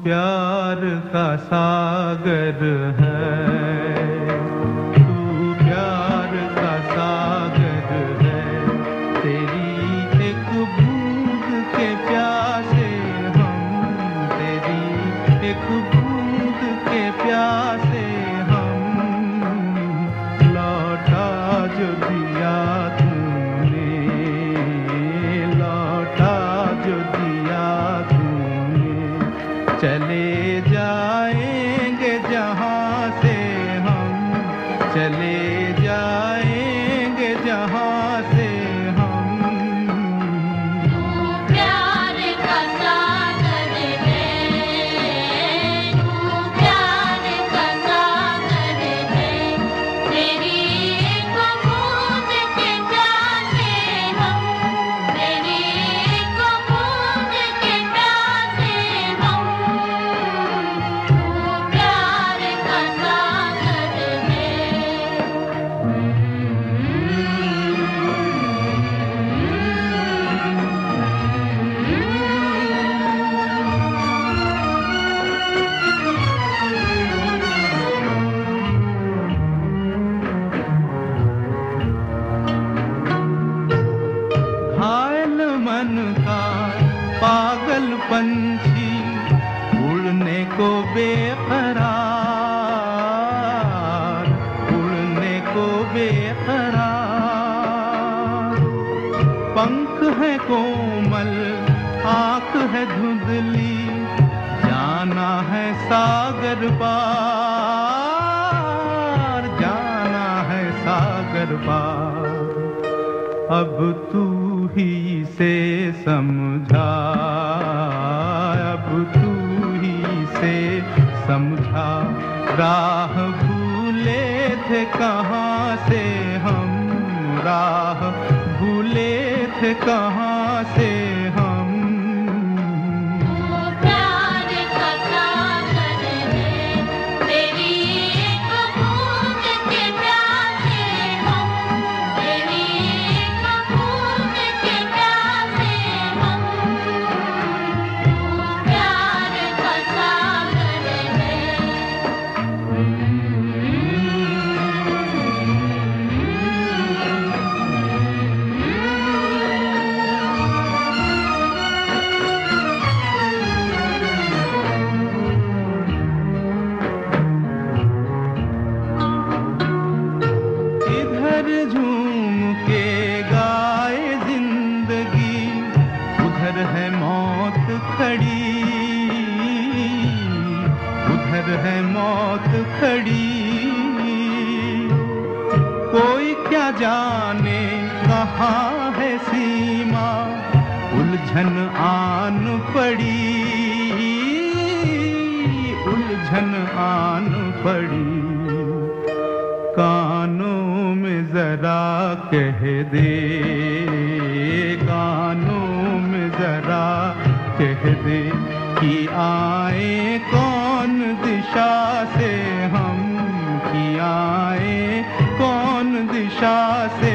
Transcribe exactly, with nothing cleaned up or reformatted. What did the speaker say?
प्यार का सागर है, तू प्यार का सागर है, तेरी एक बूंद के प्यासे हम, तेरी एक बूंद के प्यासे हम, लौटा जो दिया तूने, लौटा जो दिया तूने, चले जाएंगे जहाँ से हम, चले जाएंगे जहाँ से हम। तू प्यार का सागर है, तू प्यार का सागर है, तेरी एक बूंद के प्यासे हम, तेरी एक बूंद के प्यासे हम, तू प्यार का सागर है। घायल मन का पागल पंछी उड़ने को बेकरार, उड़ने को बेकरार, पंख है कोमल आँख है धुंधली, जाना है सागर पार, जाना है सागर पार, अब तू ही से समझा, अब तू ही से समझा, राह भूले थे कहाँ से हम, राह भूले थे कहाँ से हम। तू प्यार का सागर है, तेरी एक बूंद के प्यासे हम, तेरी एक बूंद के प्यासे हम, तू प्यार का सागर है। इधर झूम के गाए जिंदगी, उधर है मौत खड़ी, उधर है मौत खड़ी, कोई क्या जाने कहाँ है सीमा, उलझन आन पड़ी, उलझन आन पड़ी, कानों में जरा कह दे, कानों में जरा कह दे कि आए कौन दिशा से हम, कि आए कौन दिशा से